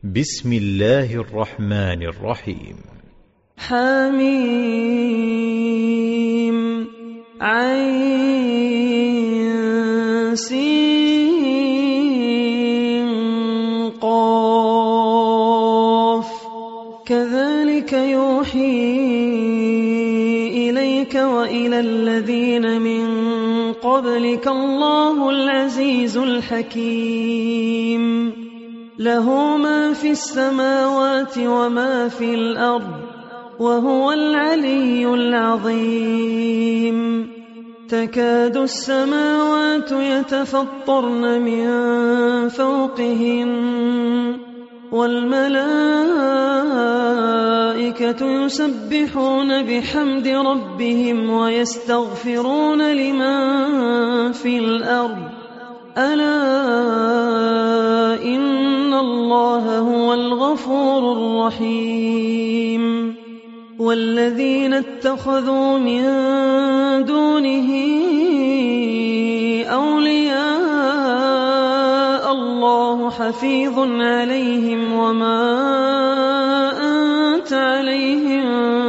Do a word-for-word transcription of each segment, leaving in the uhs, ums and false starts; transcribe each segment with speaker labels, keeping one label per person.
Speaker 1: بسم الله الرحمن الرحيم.
Speaker 2: حميم عين سين قاف كذلك يوحي إليك وإلى الذين من قبلك الله العزيز الحكيم له ما في السماوات وما في الأرض وهو العلي العظيم تكاد السماوات يتفطرن من فوقهن والملائكة يسبحون بحمد ربهم ويستغفرون لمن في الأرض ألا إن الله هو الغفور الرحيم والذين اتخذوا من دونه أولياء الله حفيظ عليهم وما أنت عليهم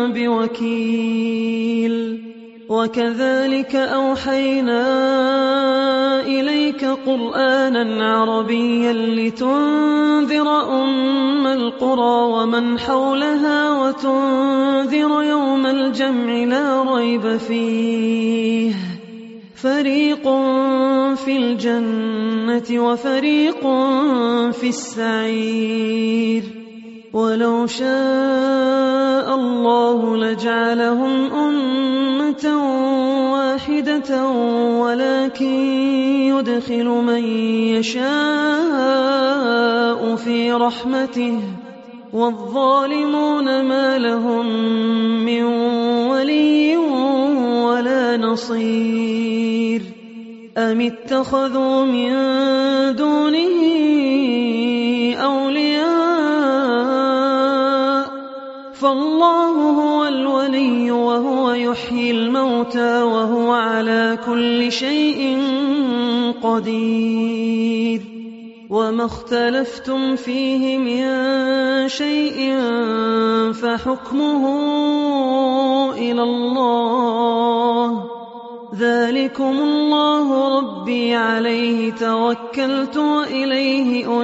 Speaker 2: بوكيل وكذلك أوحينا إليك قرآنا عربيا لتنذر أم القرى ومن حولها وتنذر يوم الجمع لا ريب فيه فريق في الجنة وفريق في السعير ولو شاء الله لجعلهم أمة واحدة ولكن يدخل من يشاء في رحمته والظالمون ما لهم من ولي ولا نصير أم اتخذوا من دونه أولياء فالله هو الولي وهو يحيي الموتى وهو على كل شيء قدير وما اختلفتم فيه من شيء فحكمه إلى الله ذلكم الله ربي عليه توكلت وإليه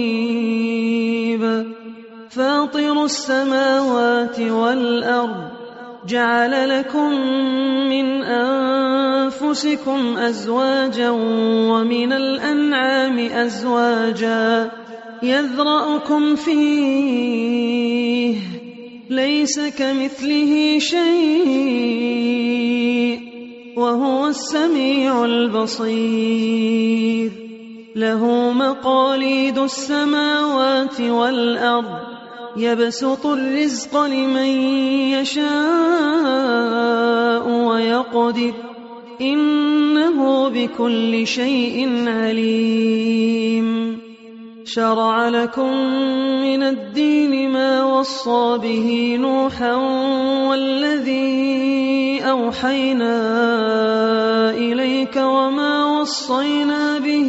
Speaker 2: أنيب فاطر السماوات والأرض جعل لكم من أنفسكم أزواجا ومن الأنعام أزواجا يذرأكم فيه ليس كمثله شيء وهو السميع البصير له مقاليد السماوات والأرض يبسط الرزق لمن يشاء ويقدر إنه بكل شيء عليم شرع لكم من الدين ما وصى به نوحا والذي أوحينا إليك وما وصينا به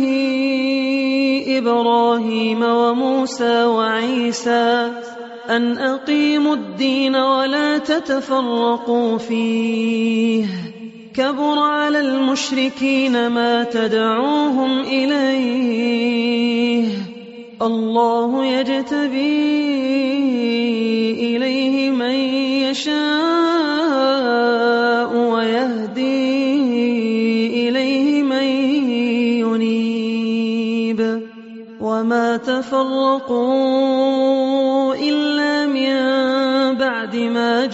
Speaker 2: إبراهيم وموسى وعيسى أن أقيموا الدين ولا تتفرقوا فيه كبر على المشركين ما تدعوهم إليه الله يجتبي إليه من يشاء ويهدي إليه من ينيب وما تفرقوا إلا من بعد ما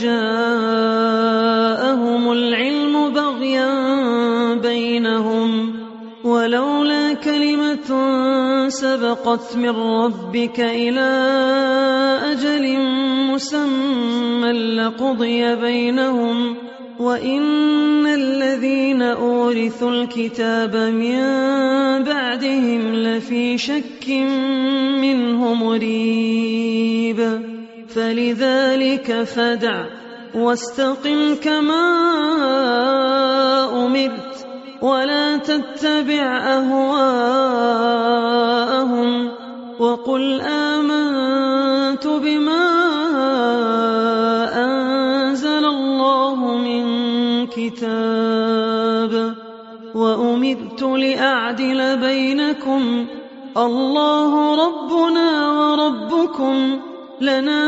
Speaker 2: جاءهم العلم بغيا بينهم ولولا كلمة سبقت من ربك إلى أجل مسمى لقضي بينهم وإن الذين أورثوا الكتاب من بعدهم لفي شك منه مريب فلذلك فادع واستقم كما أمرت ولا تتبع أهواءهم وقل آمنت بما أنزل الله من كتاب وأمرت لأعدل بينكم الله ربنا وربكم لنا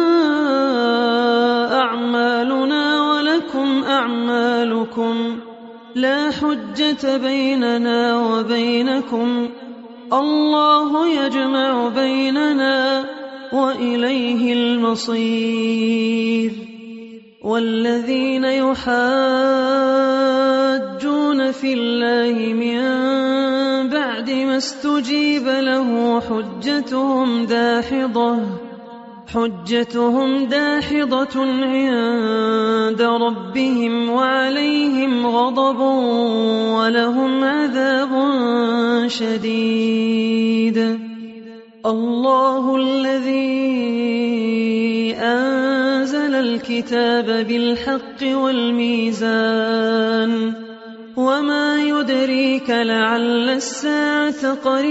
Speaker 2: أعمالنا ولكم أعمالكم لا حجة بيننا وبينكم الله يجمع بيننا وإليه المصير. والذين يحاجون في الله من بعد ما استجيب له حجتهم داحضة حجتهم داحضة عند ربهم وعليهم غضب ولهم عذاب شديد. الله الذي أنزل الكتاب بالحق والميزان وما يدريك لعل الساعة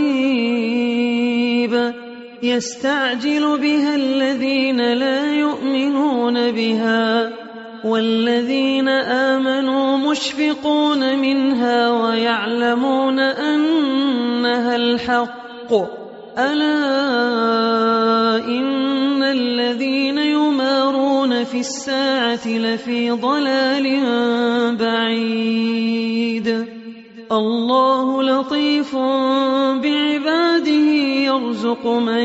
Speaker 2: قريب يستعجل بها الذين لا يؤمنون بها والذين آمنوا مشفقون منها ويعلمون أنها الحق ألا إن الذين يمارون في الساعة لفي ضلال بعيد. الله لطيف بعباده يرزق من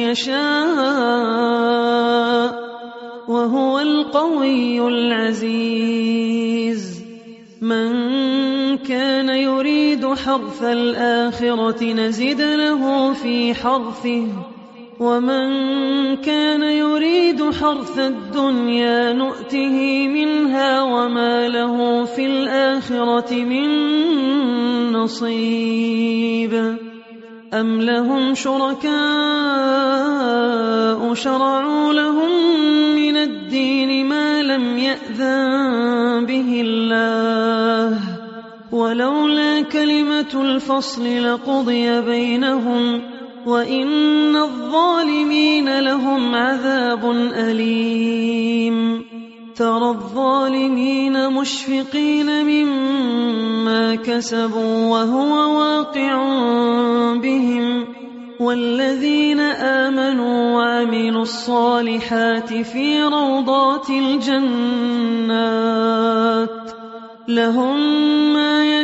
Speaker 2: يشاء وهو القوي العزيز. من كان يريد حرث الآخرة نزد له في حرثه ومن كان يريد حرث الدنيا نؤته منها وما له في الآخرة من نصيب. أم لهم شركاء شرعوا لهم من الدين ما لم يأذن به الله ولولا كلمة الفصل لقضي بينهم وإن الظالمين لهم عذاب أليم. ترى الظالمين مشفقين مما كسبوا وهو واقع بهم والذين آمنوا وعملوا الصالحات في روضات الجنات لهم ما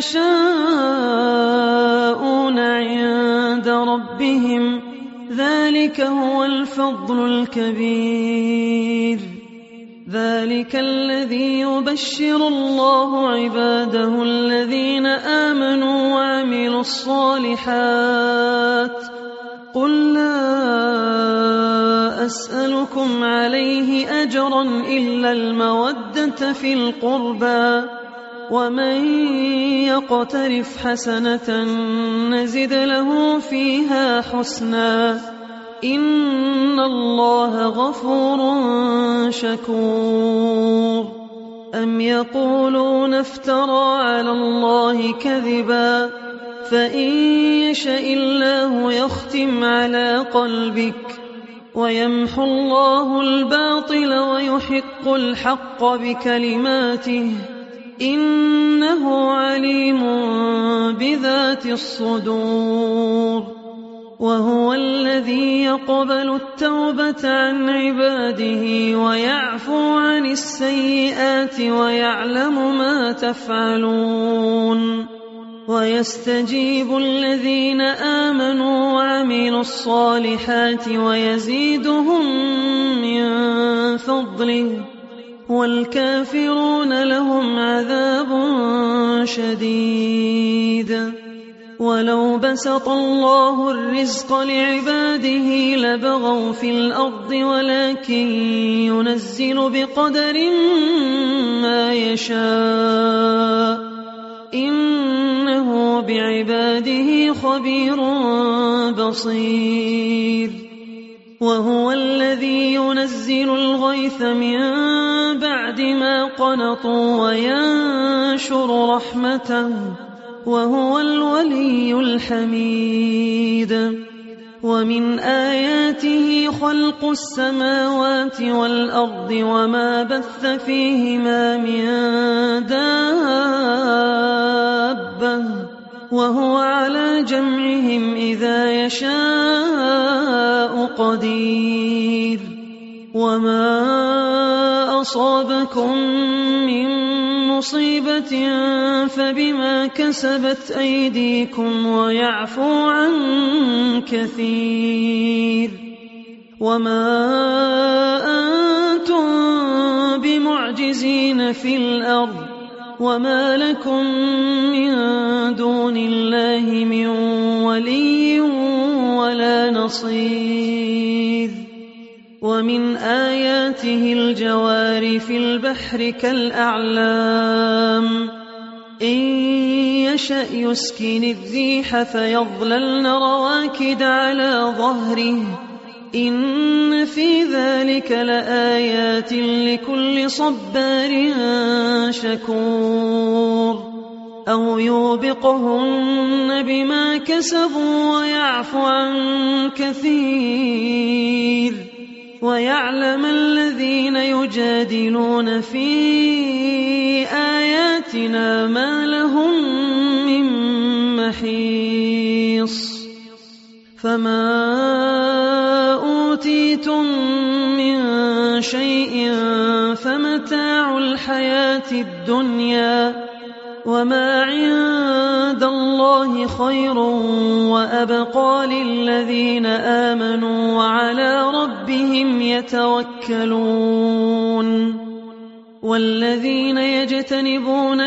Speaker 2: يشاءون عند ربهم ذلك هو الفضل الكبير. ذلك الذي يبشر الله عباده الذين آمنوا وعملوا الصالحات. قل لا أسألكم عليه أجرا إلا المودة في القربى ومن يقترف حسنة نزد له فيها حسنا إن الله غفور شكور. أم يقولون افترى على الله كذبا فإن يشاء الله يختم على قلبك ويمحو الله الباطل ويحق الحق بكلماته إنه عليم بذات الصدور. وهو الذي يقبل التوبة عن عباده ويعفو عن السيئات ويعلم ما تفعلون ويستجيب الذين آمنوا وعملوا الصالحات ويزيدهم من فضله والكافرون لهم عذاب شديد. ولو بسط الله الرزق لعباده لبغوا في الأرض ولكن ينزل بقدر ما يشاء إنه بعباده خبير بصير. وهو الذي ينزل الغيث من بعد ما قنطوا وينشر رحمته وهو الولي الحميد. ومن آياته بيده خلق السماوات والأرض وما بث فيهما من دابة وهو على جمعهم إذا يشاء قدير وما أصابكم من مصيبة فبما كسبت أيديكم ويعفو عن كثير وما أنتم بمعجزين في الأرض وما لكم من دون الله من ولي ولا نصير ومن آياته الجوار في البحر كالأعلام إن يشأ يسكن الريح فيظللن رواكد على ظهره إن في ذلك لآيات لكل صبار شكور أو يوبقهن بما كسبوا ويعفو عن كثير ويعلم الذين يجادلون في آياتنا ما لهم من محيص فما أوتيتم من شيء فمتاع الحياة الدنيا وما عند الله خير وأبقى للذين آمنوا وعلى ربهم يتوكلون والذين يجتنبون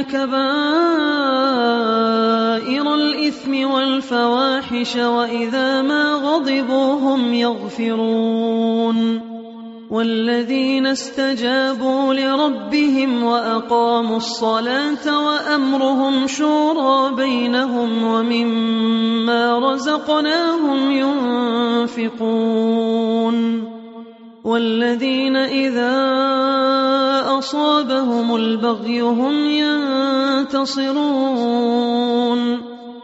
Speaker 2: كبائر الإثم والفواحش وإذا ما غضبوا هم يغفرون والذين استجابوا لربهم وأقاموا الصلاة وأمرهم شورى بينهم ومما رزقناهم ينفقون والذين إذا أصابهم البغي هم ينتصرون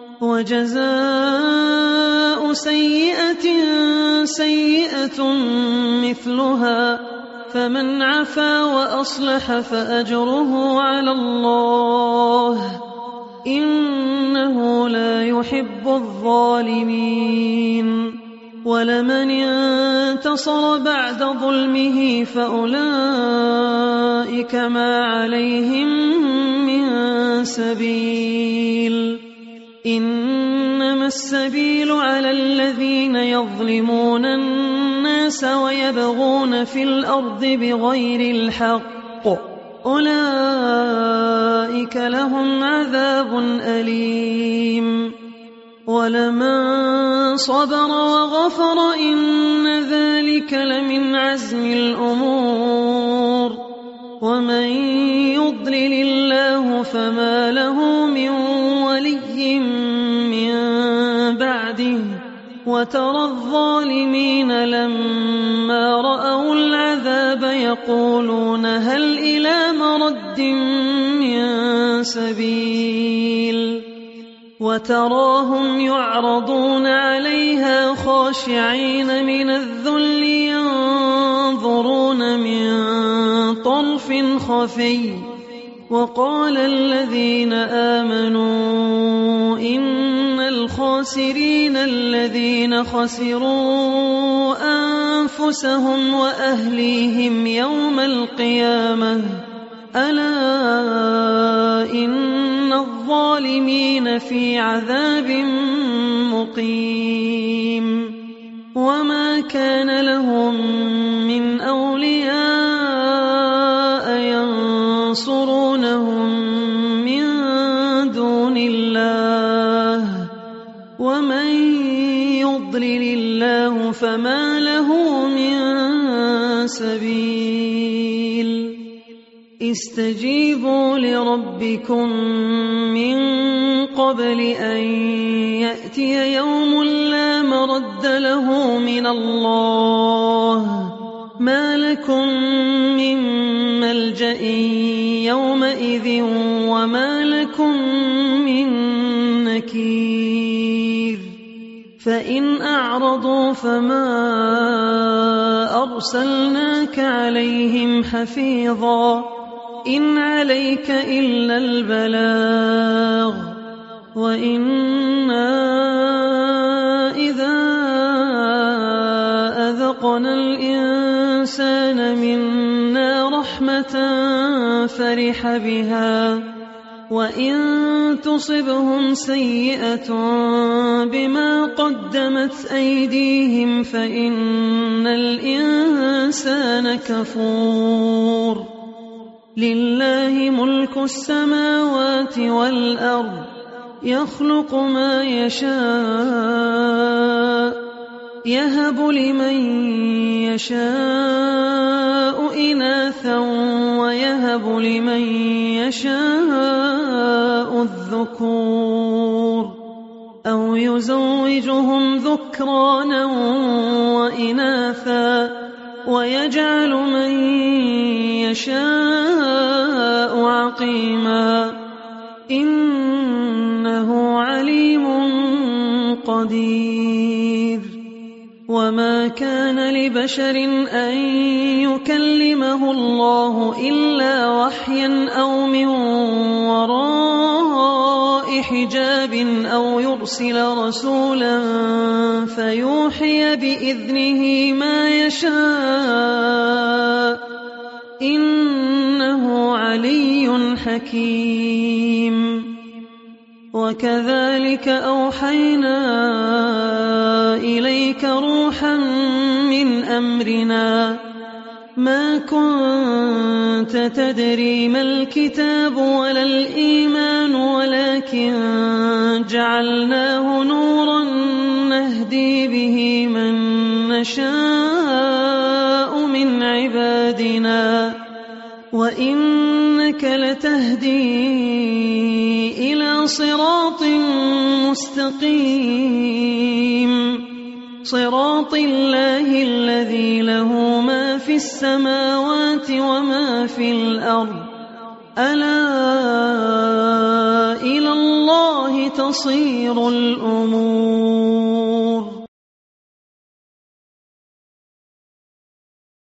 Speaker 2: وجزاء سيئة سيئة مثلها فمن عفا وأصلح فأجره على الله إنه لا يحب الظالمين ولمن انتصر بعد ظلمه فأولئك ما عليهم من سبيل إنما السبيل على الذين يظلمون الناس ويبغون في الأرض بغير الحق أولئك لهم عذاب أليم ولمن صبر وغفر إن ذلك لمن عزم الأمور ومن يضلل الله فما له من ولي من بعده وترى الظالمين لما رأوا العذاب يقولون هل إلى مرد من سبيل وتراهم يعرضون عليها خاشعين من الذل ينظرون من طرف خفي وقال الذين آمنوا إن الخاسرين الذين خسروا أنفسهم وأهليهم يوم القيامة ألا إن الظالمين في عذاب مقيم وما كان لهم من أولياء ينصرونهم من دون الله ومن يضلل الله فما له من سبيل استجيبوا لربكم من قبل أن يأتي يوم لا مرد له من الله ما لكم من ملجأ يومئذ وما لكم من نكير فإن أعرضوا فما أرسلناك عليهم حفيظا إن عليك إلا البلاغ وإنا إذا أذقنا الإنسان منا رحمة فرح بها وإن تصبهم سيئة بما قدمت أيديهم فإن الإنسان كفور لله ملك السماوات والأرض يخلق ما يشاء يهب لمن يشاء إناثا ويهب لمن يشاء الذكور أو يزوجهم ذكرانا وإناثا ويجعل من يشاء عقيما إنه عليم قدير وما كان لبشر أن يكلمه الله إلا وحيا أو من وراء حجاب أو يرسل رسولا فيوحي بإذنه ما يشاء إنه علي حكيم وكذلك أوحينا إليك روحا من أمرنا ما كنت تدري ما الكتاب ولا الإيمان ولكن جعلناه نورا نهدي به من نشاء من عبادنا وإنك لتهدي إلى صراط مستقيم صراط الله الذي له ما في السماوات وما في الأرض ألا إلى الله تصير الأمور